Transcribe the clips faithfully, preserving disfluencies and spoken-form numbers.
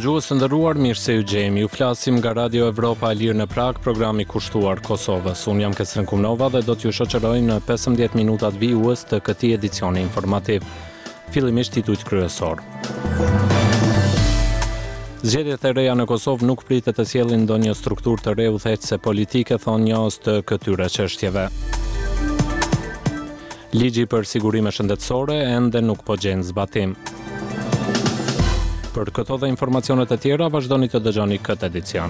Dëgjues të nderuar, mirë se u gjejmë. Ju flasim nga Radio Evropa e Lirë në Prag, programi kushtuar Kosovës. Unë jam Kesren Kumnova dhe do t'ju shoqëroj në pesëmbëdhjetë minutat vijues të këtij edicioni informativ. Fillimisht titujt kryesor. Zgjedhjet e reja në Kosovë nuk pritet të sjellin ndonjë strukturë të re udhëheqëse politike, thonë njohës të këtyre çështjeve. Ligji për sigurime shëndetësore ende nuk po gjen zbatim. Për këto dhe informacionet e tjera, vazhdoni të dëgjoni këtë edicion.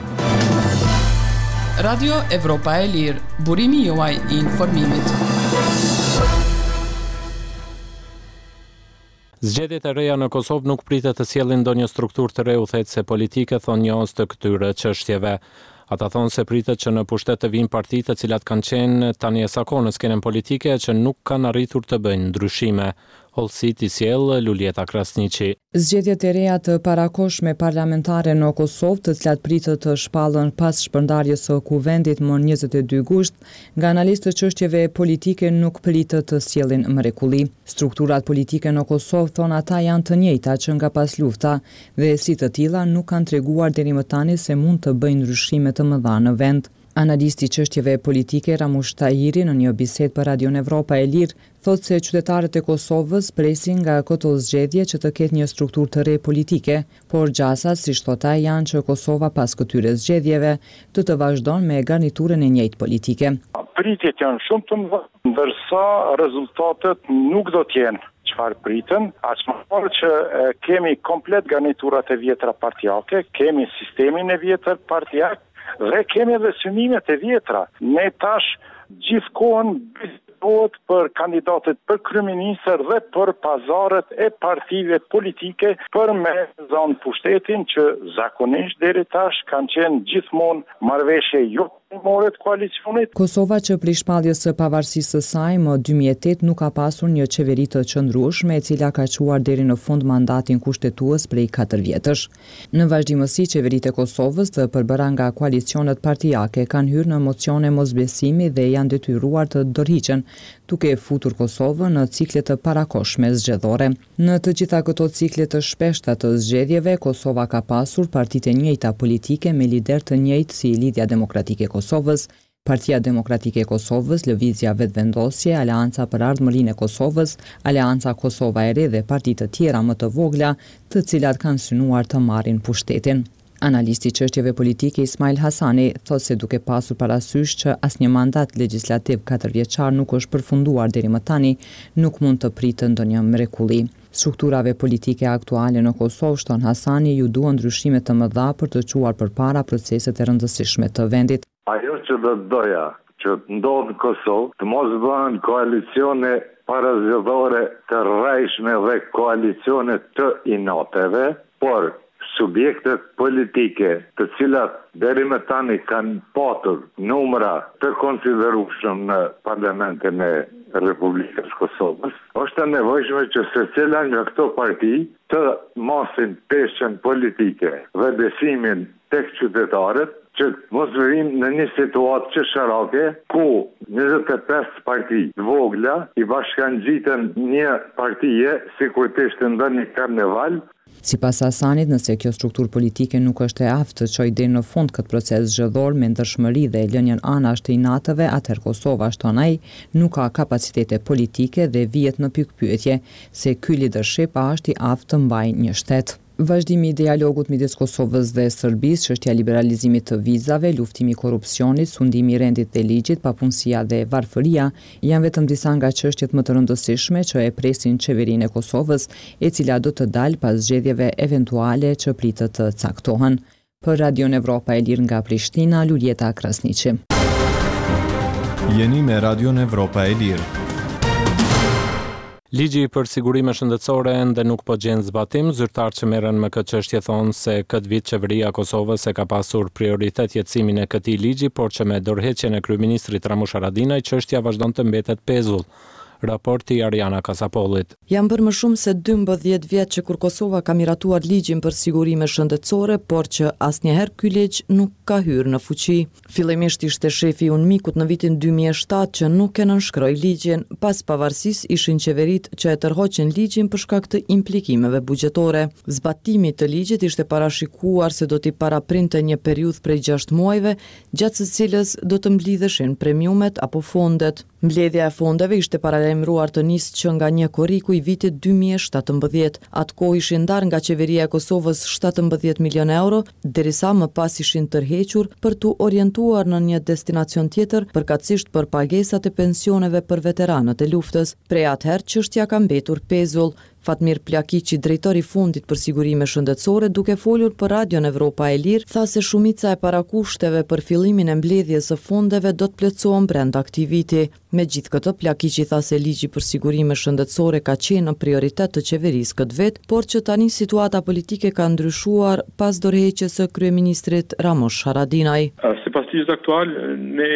Radio Evropa e Lirë, burimi juaj i informimit. Zgjedhjet e reja në Kosovë nuk pritet të sjellin ndonjë strukturë të re udhëheqëse politike, thonë njohës të këtyre çështjeve. Ata thonë se pritet që në pushtet të vinë parti të cilat kanë qenë tani e sako në skenën politike që nuk kanë arritur të bëjnë ndryshime. Hollësit i sjell Luljeta Krasniqi. Zgjedhjet e reja të parakohshme parlamentare në Kosovë, të cilat pritet të shpallën pas shpërndarjes së kuvendit më njëzet e dy gusht, nga analistët e çështjeve politike nuk pritet të sjellin mrekulli. Strukturat politike në Kosovë, thonë ata, janë të njëjta që nga pas lufta dhe si të tilla nuk kanë treguar deri më tani se mund të bëjnë ndryshime të mëdha në vend. Analisti i çështjeve politike Ramush Tahiri në një bisedë për Radio Evropa e Lirë thotë se qytetarët e Kosovës presin nga këto zgjedhje që të ketë një strukturë të re politike, por gjasat, siç thotë ai, janë që Kosova pas këtyre zgjedhjeve të të vazhdon me garniturën e njëjtë politike. Pritjet janë shumë të mëdha, ndërsa rezultatet nuk do të jenë çfarë pritën, aq më parë që e, kemi komplet garniturat e vjetra partijake, kemi sistemin e vjetër partijak, dhe kemi edhe synimet e vjetra. Ne tash gjithkohën bisedohet për kandidatët për kryeministër dhe për pazaret e partive politike për me zonë pushtetin që zakonisht deri tash kanë qenë gjithmonë marrëveshje jo primore të koalicionit. Kosova që prej shpalljes së pavarësisë së saj më dy mijë e tetë nuk ka pasur një qeveri të qëndrueshme e cila ka quar deri në fund mandatin kushtetues prej katër vjetësh. Në vazhdimësi, qeveritë e Kosovës të përbëra nga koalicionet partijake kanë hyrë në mocione mosbesimi dhe janë detyruar të dorëhiqen, duke e futur Kosovën në cikle të parakohshme zgjedhore. Në të gjitha këto cikle të shpeshta të zgjedhjeve, Kosova ka pasur partitë e njëjta politike me lider të njëjtë si Lidhja Demokratike e Kosovës, Partia Demokratike e Kosovës, Lëvizja Vetvendosje, Aleanca për Ardhmërinë e Kosovës, Aleanca Kosova e Re dhe parti të tjera më të vogla, të cilat kanë synuar të marrin pushtetin. Analisti i çështjeve politike Ismail Hasani thotë se duke pasur parasysh që asnjë mandat legjislativ katërvjeçar nuk është përfunduar deri më tani, nuk mund të pritet ndonjë mrekulli. Strukturave politike aktuale në Kosovë, shton Hasani, ju duan ndryshime të mëdha për të çuar përpara proceset e rëndësishme të vendit. Ajo që do të doja që ndodh në Kosovë, të mos bëhen koalicione parazgjedhore të rrejshme dhe koalicione të inateve, por subjektet politike të cilat deri më tani kanë patur numra të konsiderueshëm në parlamentin e Republikës Kosovës, është e nevojshme që secila nga këto parti të mosin peshën politike dhe besimin tek qytetarët, që mos vërim në një situatë që sharake, ku njëzet e pesë parti vogla i bashkangjiten një partije si kur të ishte ndonjë karneval. Sipas Hasanit, nëse kjo strukturë politike nuk është e aftë të çojë deri në fund këtë proces zgjedhor me ndershmëri dhe lënien anash të inatëve, atëherë Kosova, shton ai, nuk ka kapacitete politike dhe vihet në pikpyetje se ky leadership është i aftë të mbajë një shtet. Vazhdimi i dialogut midis Kosovës dhe Serbisë, çështja e liberalizimit të vizave, luftimi i korrupsionit, sundimi i rendit dhe ligjit, papunësia dhe varfëria janë vetëm disa nga çështjet më të rëndësishme që e presin qeverinë e Kosovës, e cila do të dalë pas zgjedhjeve eventuale që pritet të caktohen. Për Radio Evropa e Lirë nga Prishtina, Luljeta Krasniqi. Jeni me Radio Evropa e Lirë. Ligji për sigurime shëndetësore ende nuk po gjen zbatim. Zyrtarët që merren me këtë çështje thonë se këtë vit qeveria e Kosovës e ka pasur prioritet jetësimin e këtij ligji, por që me dorëheqjen e kryeministrit Ramush Haradinaj, çështja vazhdon të mbetet pezull. Raporti Ariana Kasapollit. Jam bërë më shumë se dymbëdhjetë vjet që kur Kosova ka miratuar ligjin për sigurime shëndetësore, por që asnjëherë ky ligj nuk ka hyrë në fuqi. Fillimisht ishte shefi i UNMIK-ut në vitin dy mijë e shtatë që nuk e nënshkroi ligjin, pas pavarësisë ishin qeveritë që e tërhoqën ligjin për shkak të implikimeve buxhetore. Zbatimi të ligjit ishte parashikuar se do t'i paraprinte një periudhë prej gjashtë muajve, gjatë së cilës do të mblidheshin premiumet apo fondet. Mbledhja e fondeve ishte paralajmëruar të nisë që nga një korriku i vitit dy mijë e shtatëmbëdhjetë. Atë kohë ishin ndarë nga qeveria e Kosovës shtatëmbëdhjetë milion euro, derisa më pas ishin tërhequr për t'u orientuar në një destinacion tjetër, përkatësisht për pagesat e pensioneve për veteranët e luftës. Prej atëherë çështja ka mbetur pezull. Fatmir Plakiqi, drejtori i Fondit për Sigurime Shëndetësore, duke folur për Radion Evropa e Lirë, tha se shumica e parakushteve për fillimin e mbledhjes së fondeve do të plotësohen brenda këtij viti. Megjithatë, Plakiqi tha se ligji për sigurime shëndetësore ka qenë në prioritet të qeverisë këtë vit, por që tani situata politike ka ndryshuar pas dorëheqjes së kryeministrit Ramosh Haradinaj. Sipas ligjit aktual, ne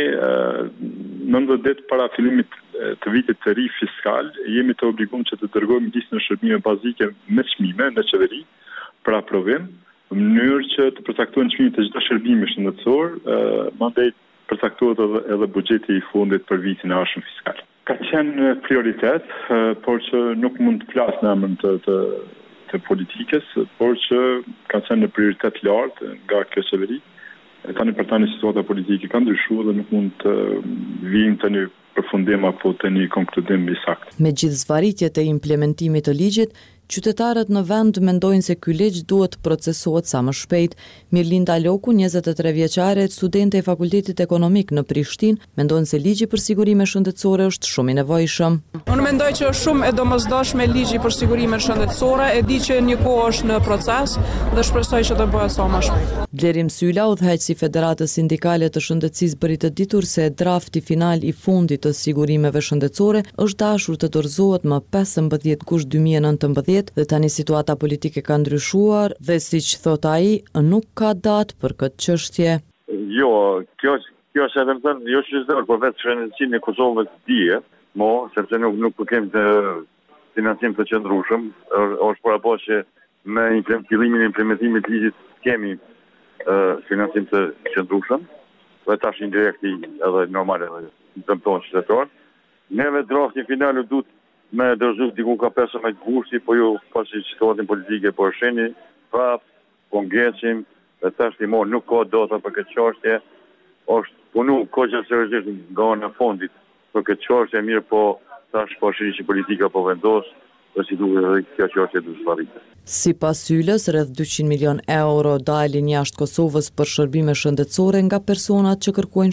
nëntëdhjetë ditë para fillimit të vitit të ri fiskal, jemi të obliguar që të dërgojmë listën e shërbimeve bazike me çmime në qeveri për aprovim, në mënyrë që të përcaktohen çmimet e çdo shërbimi shëndetësor, mandej përcaktohet edhe, edhe buxheti i fundit për vitin e ardhshëm fiskal. Ka qenë prioritet, por që nuk mund të flas në emër të, të të politikës, por që ka qenë në prioritet lartë nga kjo qeveri. E tani për tani situata politike ka ndryshuar dhe nuk mund të vijmë tani përfundim apo të një konkludim i saktë. Me gjithë zvaritjet e implementimit të ligjit, qytetarët në vend mendojnë se ky ligj duhet procesohet sa më shpejt. Mirlinda Loku, njëzet e tre vjeçare, studente e Fakultetit Ekonomik në Prishtinë, mendon se ligji për sigurime shëndetësore është shumë i nevojshëm. Unë mendoj që është shumë e domosdoshme ligji për sigurime shëndetësore, e di që një kohë është në proces dhe shpresoj që të bëhet sa më shpejt. Blerim Syla, udhëheqësi i Federatës Sindikale të Shëndetësisë, bëri të ditur se drafti final i fundit të sigurimeve shëndetësore është dashur të dorëzohet më pesëmbëdhjetë gusht dy mijë e nëntëmbëdhjetë dhe tani situata politike ka ndryshuar dhe siç thot ai, nuk ka datë për këtë çështje. Jo, kjo kjo është edhe thënë, jo çdo, por vetë shëndetësinë e Kosovës dije, mo, sepse nuk nuk kemi të financim të qëndrueshëm, është para po që me fillimin e implementimit të ligjit kemi uh, financim të qëndrueshëm, dhe tash indirekti edhe normal edhe dëmton qytetar. Neve drafti final duhet me dërzu diku ka pesëmbëdhjetë gushti, po ju pasi situatën politike po sheni, prap kongresim, dhe tash ti mo nuk ka data për këtë çështje, është punu kohë seriozisht nga ana e fondit për këtë çështje, mirë po tash po shihni që politika po vendos, dhe si duhet edhe kjo çështje duhet zbaritet. Sipas Ylës, rreth dyqind milion euro dalin jashtë Kosovës për shërbime shëndetësore nga personat që kërkojnë